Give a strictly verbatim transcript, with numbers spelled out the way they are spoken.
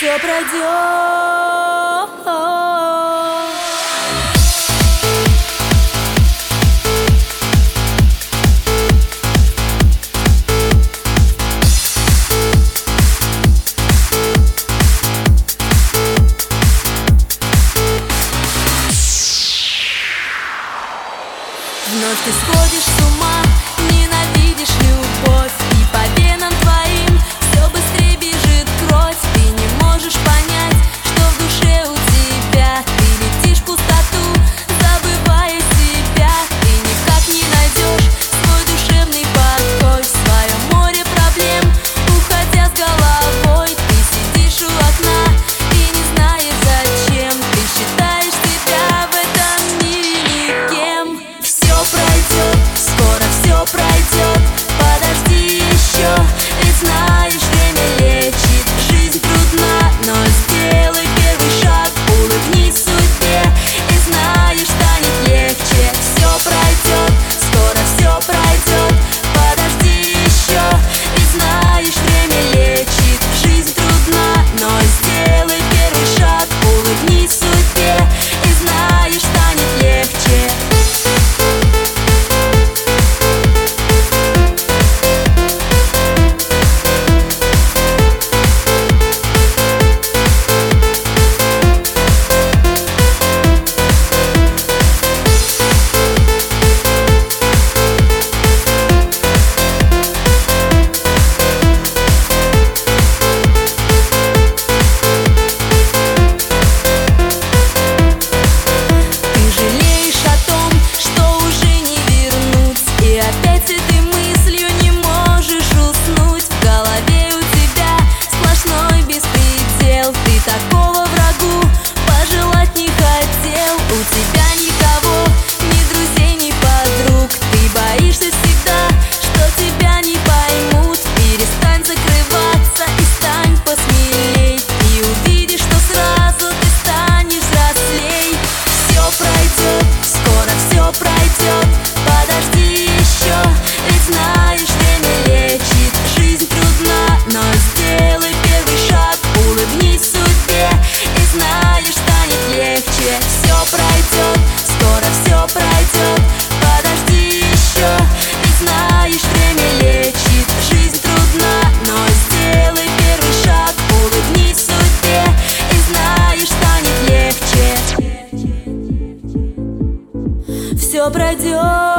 все пройдет. Вновь ты сходишь с ума, ненавидишь любовь, и по венам твоим все быстрее бежит кровь. Ты не можешь понять, что в душе у тебя. Ты летишь в пустоту, забывая себя. Ты никак не найдешь свой душевный покой. В своем море проблем, уходя с головой, ты сидишь у окна и не знаешь зачем. Ты считаешь себя в этом мире никем. Все пройдет, скоро все пройдет. Подожди еще, ведь знаешь, время лечит. Жизнь трудна, но сделай первый шаг. Улыбнись судьбе и знаешь, станет легче. Все пройдет, скоро все пройдет. Подожди еще, ведь знаешь, время лечит. Жизнь трудна, но сделай первый шаг. Улыбнись судьбе и знаешь, станет легче. Такого врагу пожелать не хотел. У тебя никого, ни друзей, ни подруг. Ты боишься всегда, что тебя не поймут. Перестань закрываться и стань посмелей. И увидишь, что сразу ты станешь взрослей. Все пройдет, скоро все пройдет. Подожди еще, ведь знаешь, время лечит. Жизнь трудна, но сделай первый шаг. Улыбнись судьбе и знаешь, станет легче. Все пройдет, скоро все пройдет. Подожди еще, ведь знаешь, время лечит. Жизнь трудна, но сделай первый шаг. Улыбнись судьбе и знаешь, станет легче. Все пройдет.